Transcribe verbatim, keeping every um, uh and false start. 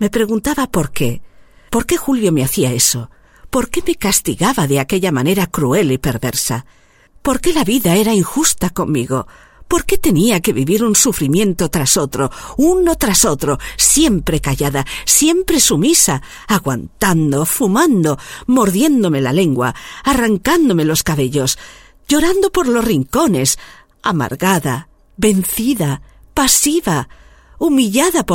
Me preguntaba por qué. ¿Por qué Julio me hacía eso? ¿Por qué me castigaba de aquella manera cruel y perversa? ¿Por qué la vida era injusta conmigo? ¿Por qué tenía que vivir un sufrimiento tras otro, uno tras otro, siempre callada, siempre sumisa, aguantando, fumando, mordiéndome la lengua, arrancándome los cabellos, llorando por los rincones, amargada, vencida, pasiva, humillada por